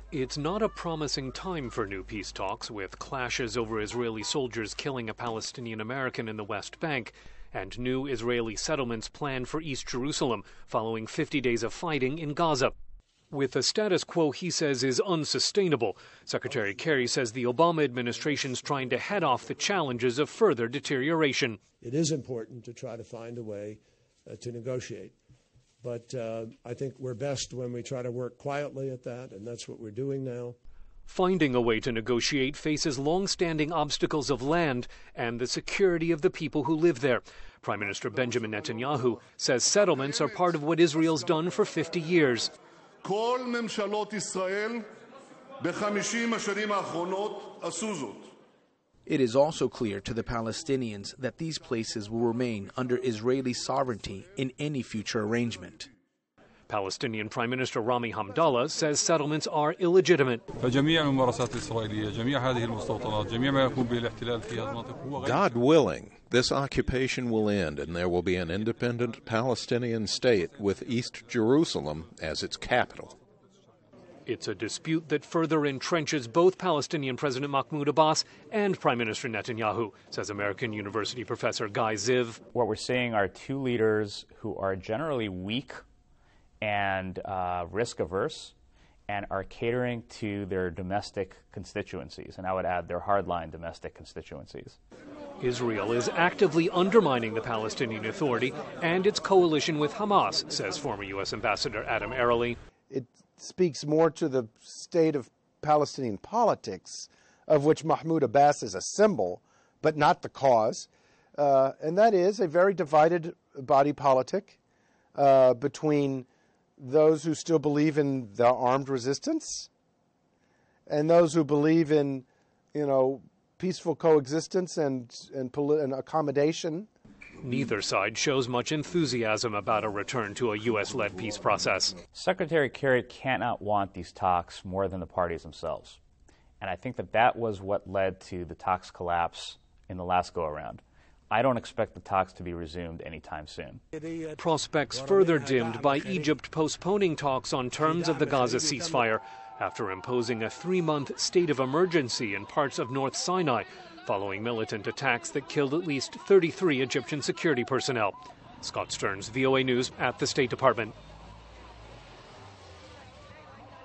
It's not a promising time for new peace talks, with clashes over Israeli soldiers killing a Palestinian American in the West Bank and new Israeli settlements planned for East Jerusalem following 50 days of fighting in Gaza. With the status quo he says is unsustainable, Secretary Kerry says the Obama administration's trying to head off the challenges of further deterioration. It is important to try to find a way to negotiate. But I think we're best when we try to work quietly at that, and that's what we're doing now. Finding a way to negotiate faces long-standing obstacles of land and the security of the people who live there. Prime Minister Benjamin Netanyahu says settlements are part of what Israel's done for 50 years. כל ממשלות ישראל ב-50 השנים האחרונות עשו זאת. It is also clear to the Palestinians that these places will remain under Israeli sovereignty in any future arrangement. Palestinian Prime Minister Rami Hamdallah says settlements are illegitimate. God willing, this occupation will end and there will be an independent Palestinian state with East Jerusalem as its capital. It's a dispute that further entrenches both Palestinian President Mahmoud Abbas and Prime Minister Netanyahu, says American University professor Guy Ziv. What we're seeing are two leaders who are generally weak and risk-averse and are catering to their domestic constituencies, and I would add their hardline domestic constituencies. Israel is actively undermining the Palestinian Authority and its coalition with Hamas, says former U.S. Ambassador Adam Arely. It speaks more to the state of Palestinian politics, of which Mahmoud Abbas is a symbol, but not the cause. And that is a very divided body politic between those who still believe in the armed resistance and those who believe in, peaceful coexistence and accommodation. Neither side shows much enthusiasm about a return to a U.S.-led peace process. Secretary Kerry cannot want these talks more than the parties themselves. And I think that was what led to the talks collapse in the last go-around. I don't expect the talks to be resumed anytime soon. Prospects further dimmed by Egypt postponing talks on terms of the Gaza ceasefire after imposing a 3-month state of emergency in parts of North Sinai following militant attacks that killed at least 33 Egyptian security personnel. Scott Stearns, VOA News at the State Department.